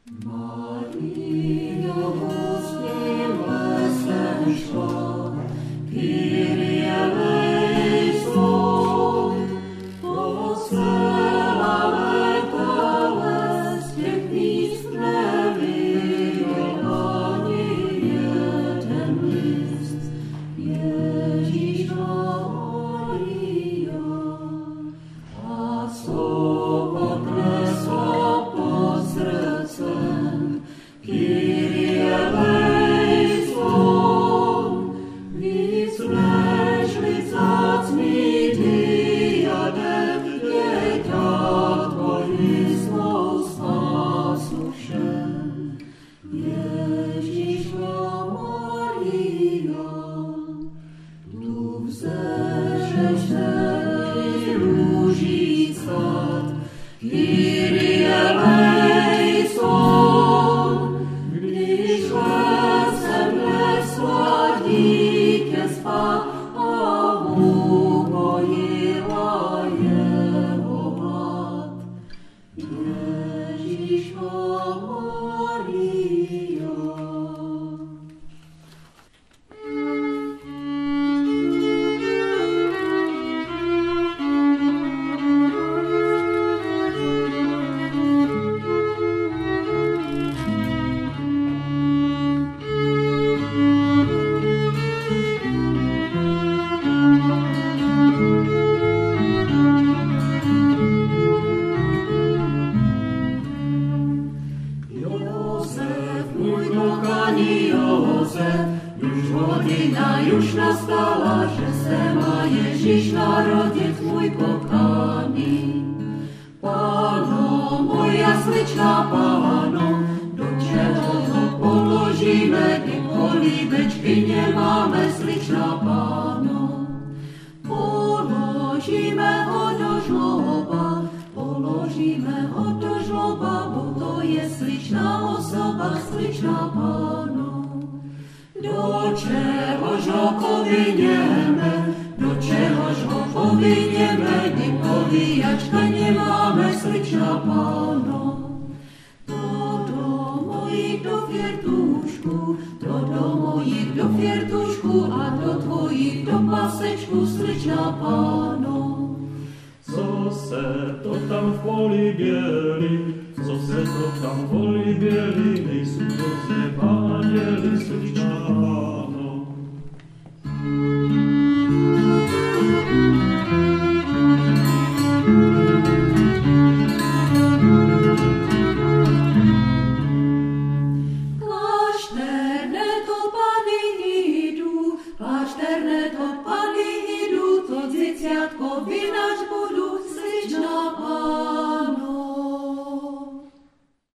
Už nastala, že se má Ježíš narodit, můj pokáný. Páno, moja sličná páno, do čeho to položíme, ty kolíbečky nemáme, sličná páno. Položíme ho do žloba, bo to je sličná osoba, sličná páno. Do čehož ho povinieme, ty povíjačka nemáme, sličná páno. To do mojich do fiertušku a do tvojich do pasečku, sličná páno. Co se to tam v poli bieli, nejsou to z neba anděli, sličná páno. Klášterne to pany idú, to dzieciatko vinač budú